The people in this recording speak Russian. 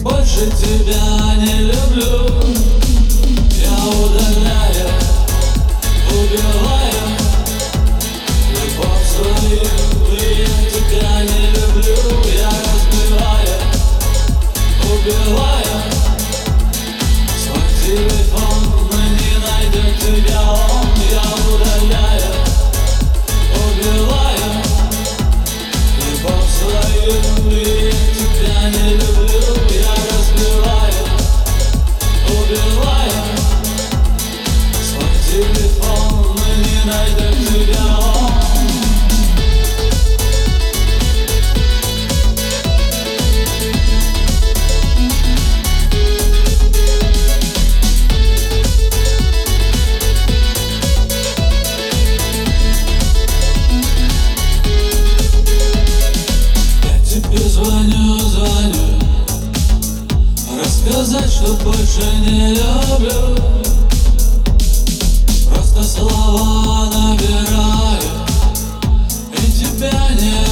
Больше тебя не люблю. Я удаляю, убиваю любовь свою. И я тебя не люблю. Я разбиваю, убиваю свой телефон, но не найдет тебя он. Я удаляю, убиваю любовь свою. И я тебя не люблю. Я разбиваю, убиваю свой телефон, но не найдет тебя он. Звоню, рассказать, что больше не люблю. Просто слова набираю, и тебя не